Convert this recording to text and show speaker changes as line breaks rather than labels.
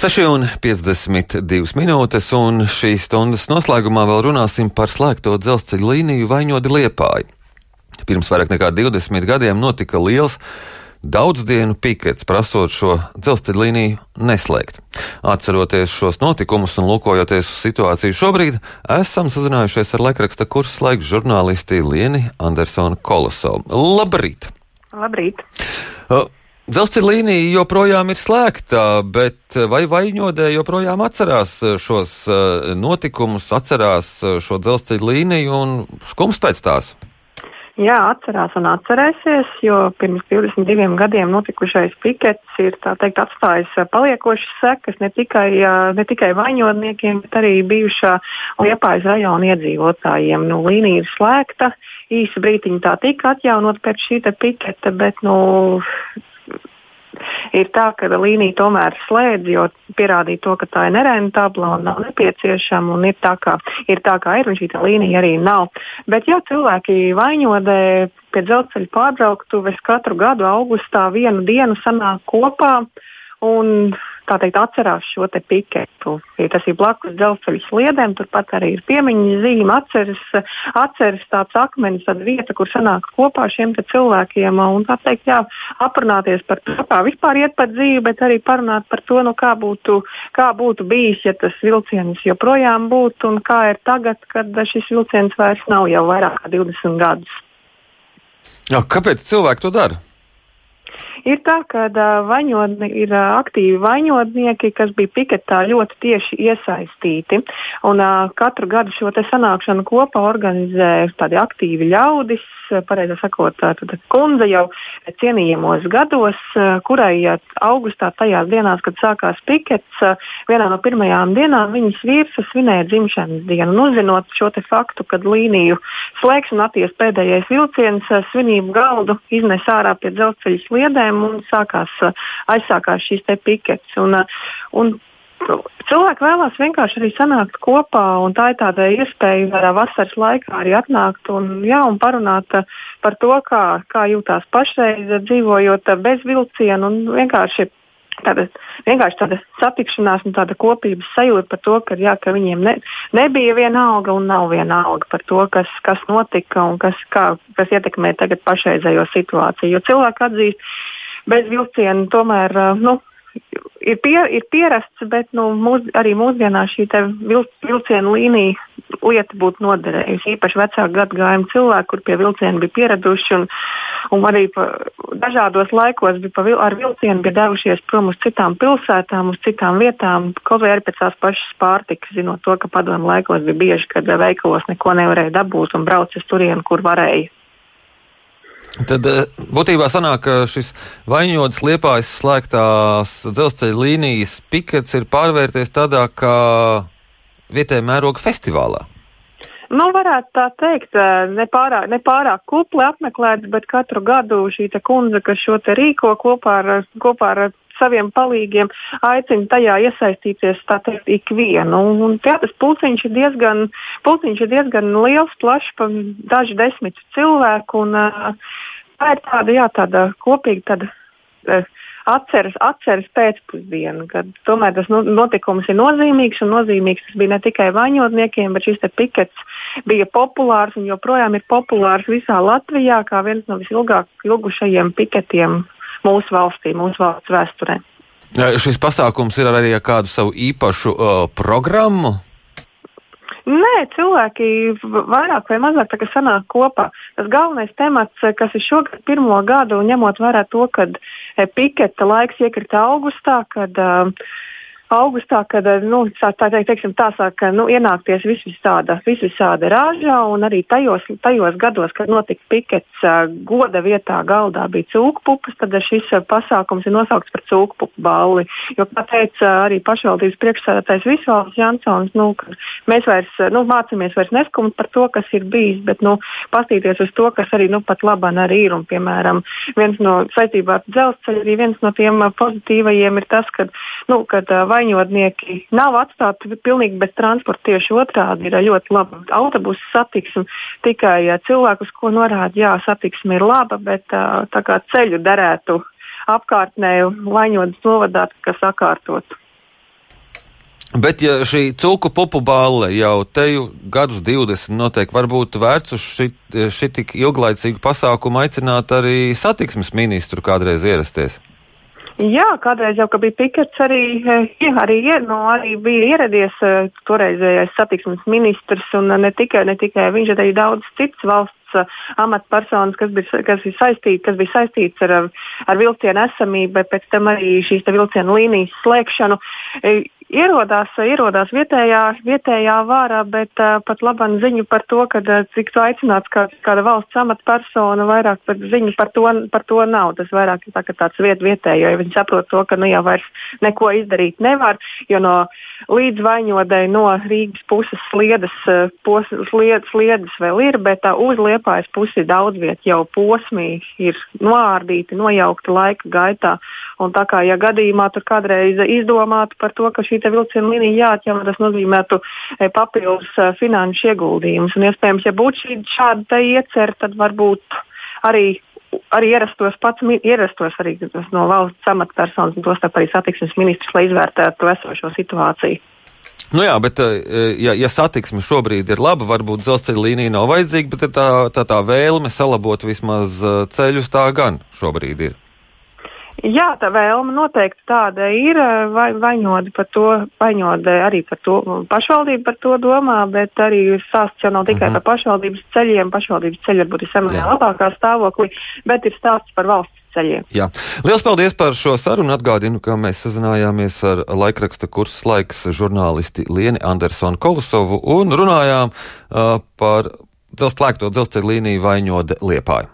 6,52 minūtes, un šīs stundas noslēgumā vēl runāsim par slēgto dzelzceļa līniju Vaņodi-Liepāja. Pirms vairāk nekā 20 gadiem notika liels daudzdienu pikets, prasot šo dzelzceļa līniju neslēgt. Atceroties šos notikumus un lūkojoties uz situāciju šobrīd, esam sazinājušies ar laikraksta Kurslaiks žurnālisti Lieni Andersonu Kolosovu. Labrīt!
Labrīt!
Dzelzceļa līnija joprojām ir slēgta, bet vai Vaņodē joprojām atcerās šos notikumus, atcerās šo dzelzceļa līniju un skums pēc tās?
Jā, atcerās un atcerēsies, jo pirms 22 gadiem notikušais pikets ir, tā teikt, atstājis paliekošas sekas ne tikai vaņodniekiem, bet arī bijušā Liepājas rajona iedzīvotājiem. Līnija ir slēgta, īsu brītiņu tā tika atjaunot pēc šī piketa, bet, ir tā, ka līnija tomēr slēdz, jo pierādīja to, ka tā ir nerentabla un nav nepieciešama, un ir tā, kā ir, un šī līnija arī nav. Bet, ja cilvēki Vaņodē pie dzelzceļa pārbrauktuves katru gadu augustā vienu dienu sanāk kopā un, tā teikt, atcerās šo te piketu. Tas ir blakus dzelzceļa sliedēm, turpat arī ir piemiņas zīme, atceras tāds akmenis, tāda vieta, kur sanāk kopā šiem te cilvēkiem un, tā teikt, aprunāties par to, kā vispār iet par dzīvi, bet arī parunāt par to, kā būtu bijis, ja tas vilciens joprojām būtu un kā ir tagad, kad šis vilciens vairs nav jau vairāk kā 20 gadus.
Kāpēc cilvēki to dara?
Ir tā, ka Vaņodni ir aktīvi vaņodnieki, kas bija piketā ļoti tieši iesaistīti. Un katru gadu šo te sanākšanu kopā organizē tādi aktīvi ļaudis, pareizāk sakot, kundze jau cienījamos gados, kurai augustā tajās dienās, kad sākās pikets, vienā no pirmajām dienām viņas vīrs svinēja dzimšanas dienu. Un uzzinot šo te faktu, kad līniju slēgs un atties pēdējais vilciens, svinību galdu iznes ārā pie dzelzceļa sliedēm un aizsākās šīs te pikets. Un cilvēki vēlās vienkārši arī sanākt kopā, un tā ir tāda iespēja vasaras laikā arī atnākt un parunāt par to, kā jūtās pašreiz dzīvojot bez vilciena, un vienkārši tāda satikšanās un tāda kopības sajūta par to, ka viņiem nebija viena alga un nav viena alga par to, kas notika un kas ietekmē tagad pašreizējo situāciju. Jo cilvēki atzīst, bez vilciena tomēr ir pierasts, bet arī mūsdienās šī vilciena līnija lieta būtu noderējusi. Īpaši vecāku gadagājumu cilvēki, kur pie vilciena bija pieraduši un arī dažādos laikos ar vilcienu bija devušies prom uz citām pilsētām, uz citām vietām, kaut vai arī pēc tās pašas pārtikas, zinot to, ka padomu laikos bija bieži, kad veikalos neko nevarēja dabūt un brauc uz turienu, kur varēja.
Tad būtībā sanāk, ka šis Vaņodas-Liepājas slēgtās dzelzceļa līnijas pikets ir pārvērties tādā kā vietējā mēroga festivālā.
Varētu tā teikt, nepārāk kupli apmeklēts, bet katru gadu šī kundze, kas šo te rīko kopā ar saviem palīgiem, aicina tajā iesaistīties, tā teikt, ikvienu. Un tas pulciņš ir diezgan liels, plašs, daži desmit cilvēku, un tā ir tāda kopīga atceras pēcpusdiena, kad tomēr tas notikums ir nozīmīgs, un nozīmīgs tas bija ne tikai vaņodniekiem, bet šis te pikets bija populārs un joprojām ir populārs visā Latvijā, kā viens no visilgāk ilgušajiem piketiem mūsu valstī, mūsu valsts vēsturē.
Šis pasākums ir arī kādu savu īpašu programmu?
Nē, cilvēki vairāk vai mazāk sanāk kopā. Tas galvenais temats, kas ir šogad pirmo gadu, ņemot vērā to, kad piketa laiks iekrita augustā, kad tā sāk ienākties visvisāda rāža, un arī tajos gados, kad notika pikets, goda vietā galdā bija cūkpupas, tad šis pasākums ir nosaukts par cūkpupu balli. Jo, kā teica arī pašvaldības priekšsēdētājs Visvalds Jansons, mēs mācāmies vairs neskumt par to, kas ir bijis, bet pastīties uz to, kas arī pat laban arī ir. Un, piemēram, saistībā ar dzelzceļu arī viens no tiem pozitīvajiem ir tas, kad vaņodnieki nav atstāti pilnīgi bez transporta, tieši otrādi ir ļoti laba autobusu satiksme, tikai cilvēkus, ko norāda, satiksme ir laba, bet tā kā ceļu derētu apkārtnē Vaņodas novadā, kas sakārtot.
Bet, ja šī cūku pupu balle jau teju gadus 20 notiek, varbūt vērts uz šī tik ilglaicīgu pasākumu aicināt arī satiksmes ministru kādreiz ierasties?
Jā, kādreiz jau, ka bija pikets, arī bija ieradies toreizējais satiksmes ministrs, un ne tikai viņš, arī daudz cits valsts amatpersonas, kas bija saistīts ar vilcienu esamību, bet pēc tam arī šīs vilcienu līnijas slēgšanu. Ierodās vietējā vārā, bet pat labam ziņu par to, ka tiktu aicināts kāda valsts amatpersona, vairāk par ziņu par to nav. Tas vairāk ir tāds vietējo, jo viņi saprot to, ka jau vairs neko izdarīt nevar, jo no līdzvaņodei no Rīgas puses sliedes vēl ir, bet uz Liepājas pusi daudz viet jau posmī ir noārdīti, nojaukti laika gaitā. Un tā kā, ja gadījumā tur kādreiz izdomātu par to, ka šī vilciena līnija jāatjauno, tas nozīmētu papildus finanšu ieguldījumus. Un iespējams, ja būtu šāda iecer, tad varbūt arī ierastos arī no valsts amatpersonas, un tostarp arī satiksmes ministrs, lai izvērtētu esošo situāciju.
Nu jā, bet ja satiksme šobrīd ir laba, varbūt dzelzceļa līnija nav vajadzīga, bet tā vēlme salabot vismaz ceļus tā gan šobrīd ir.
Jā, tā vēlme noteikti tāda ir. Vaņodi arī par to, pašvaldība par to domā, bet arī stāsts jau nav tikai par pašvaldības ceļiem. Pašvaldības ceļi varbūt ir samērā labākā stāvoklī, bet ir stāsts par valsts ceļiem. Jā.
Liels paldies par šo sarunu. Atgādinu, ka mēs sazinājāmies ar laikraksta Kurss Laiks žurnālisti Lieni Andersonu Kolusovu un runājām par slēgto dzelzceļa līniju Vaņode Liepāja.